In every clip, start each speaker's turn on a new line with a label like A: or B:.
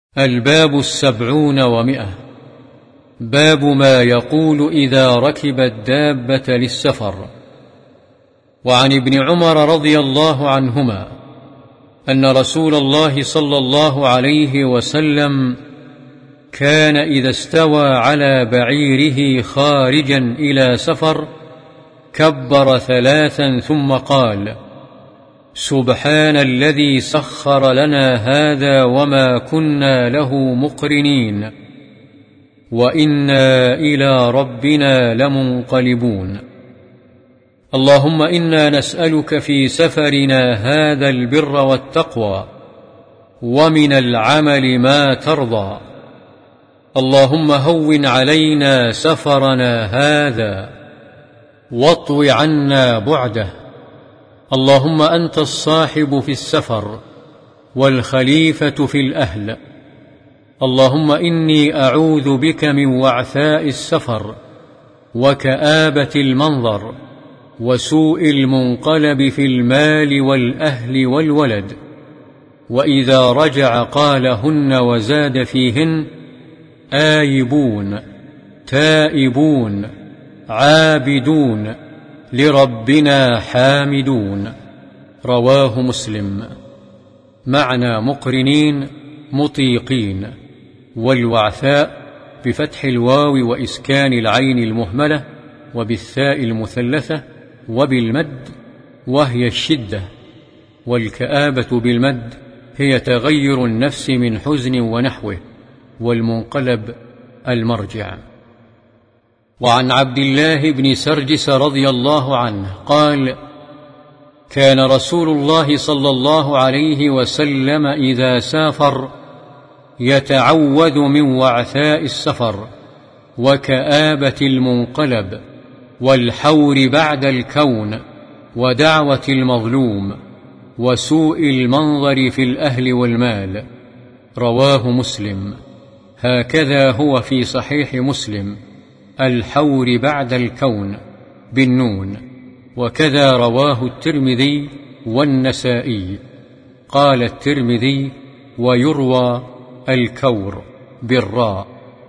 A: الباب 70 باب ما يقول إذا ركب الدابة للسفر. وعن ابن عمر رضي الله عنهما أن رسول الله صلى الله عليه وسلم كان إذا استوى على بعيره خارجا إلى سفر كبر 3 ثم قال: سبحان الذي سخر لنا هذا وما كنا له مقرنين وإنا إلى ربنا لمنقلبون. اللهم إنا نسألك في سفرنا هذا البر والتقوى ومن العمل ما ترضى. اللهم هون علينا سفرنا هذا واطو عنا بعده. اللهم أنت الصاحب في السفر والخليفة في الأهل. اللهم إني أعوذ بك من وعثاء السفر وكآبة المنظر وسوء المنقلب في المال والأهل والولد. وإذا رجع قالهن وزاد فيهن: آيبون تائبون عابدون لربنا حامدون. رواه مسلم. معنى مقرنين مطيقين، والوعثاء بفتح الواو وإسكان العين المهملة وبالثاء المثلثة وبالمد وهي الشدة، والكآبة بالمد هي تغير النفس من حزن ونحوه، والمنقلب المرجع. وعن عبد الله بن سرجس رضي الله عنه قال: كان رسول الله صلى الله عليه وسلم إذا سافر يتعوذ من وعثاء السفر وكآبة المنقلب والحور بعد الكون ودعوة المظلوم وسوء المنظر في الأهل والمال. رواه مسلم. هكذا هو في صحيح مسلم: الحور بعد الكون بالنون. وكذا رواه الترمذي والنسائي. قال الترمذي: ويروى الكور بالراء،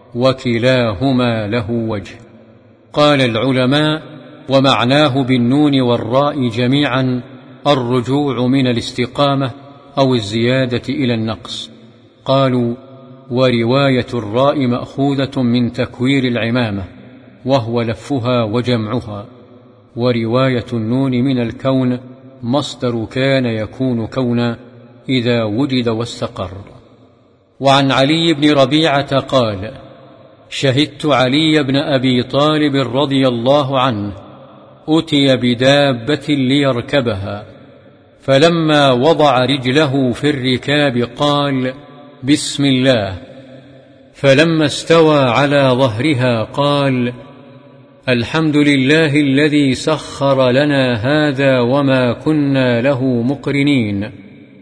A: وكلاهما له وجه. قال العلماء: ومعناه بالنون والراء جميعا الرجوع من الاستقامة أو الزيادة إلى النقص. قالوا: ورواية الراء مأخوذة من تكوير العمامة وهو لفها وجمعها، ورواية النون من الكون مصدر كان يكون كونا إذا وجد واستقر. وعن علي بن ربيعة قال: شهدت علي بن أبي طالب رضي الله عنه أتي بدابة ليركبها، فلما وضع رجله في الركاب قال: بسم الله. فلما استوى على ظهرها قال: الحمد لله الذي سخر لنا هذا وما كنا له مقرنين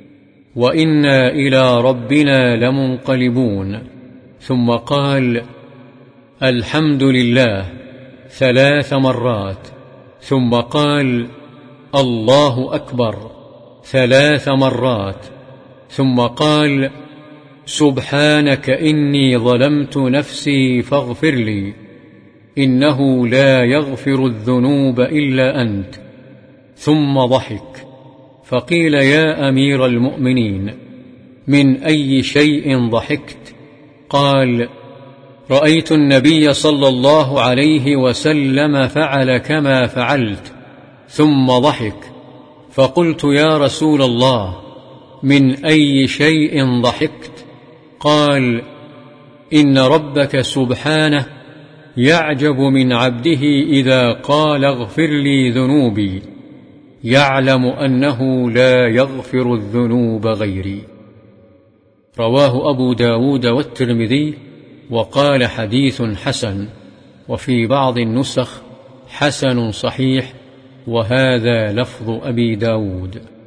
A: وإنا إلى ربنا لمنقلبون. ثم قال: الحمد لله 3 مرات. ثم قال: الله أكبر 3 مرات. ثم قال: سبحانك إني ظلمت نفسي فاغفر لي إنه لا يغفر الذنوب إلا أنت. ثم ضحك. فقيل: يا أمير المؤمنين، من أي شيء ضحكت؟ قال: رأيت النبي صلى الله عليه وسلم فعل كما فعلت. ثم ضحك. فقلت: يا رسول الله، من أي شيء ضحكت؟ قال: إن ربك سبحانه يعجب من عبده إذا قال: اغفر لي ذنوبي، يعلم أنه لا يغفر الذنوب غيري. رواه أبو داود والترمذي، وقال: حديث حسن. وفي بعض النسخ: حسن صحيح، وهذا لفظ أبي داود.